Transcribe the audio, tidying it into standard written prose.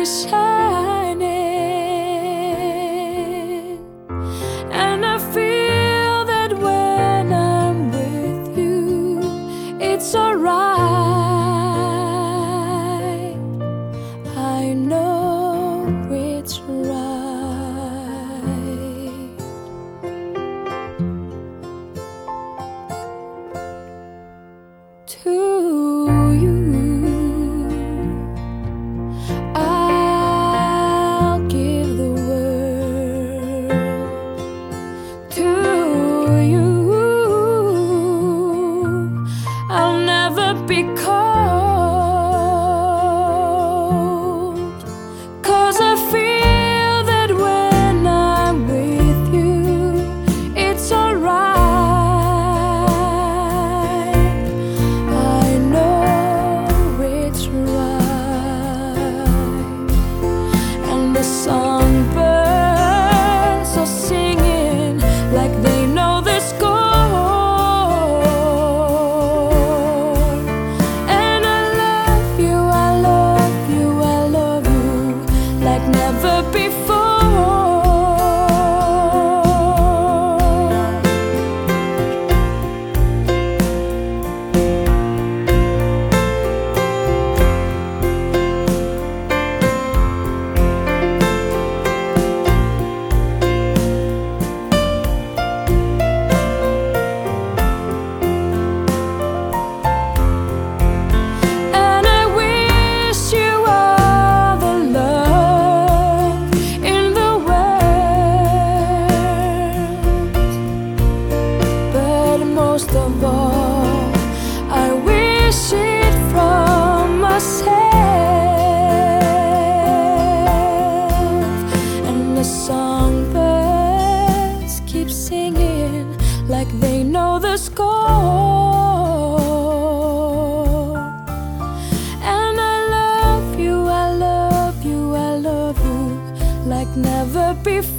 shining, and I feel that when I'm with you, it's alright. I know it's right. To you, I'll give the world. To you, I'll never be cold, 'cause I feel that when I'm with you, it's alright. The songbirds are singing like they know the score. And I love you, I love you, I love you like never before. Most of all, I wish it from myself. And the songbirds keep singing like they know the score. And I love you, I love you, I love you like never before.